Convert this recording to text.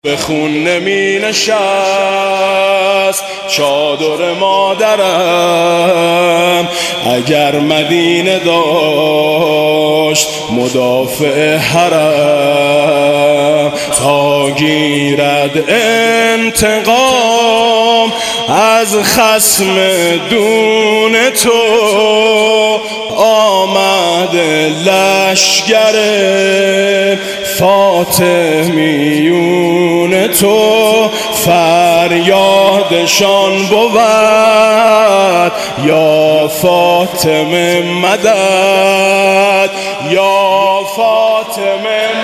به خون نمی نشست چادر مادرم اگر مدینه داشت مدافع حرم، تا گیرد انتقام از خصم دون تو. آمد لشگر فاطمیون تو، فریادشان بود یا فاطمه مدد، یا فاطمه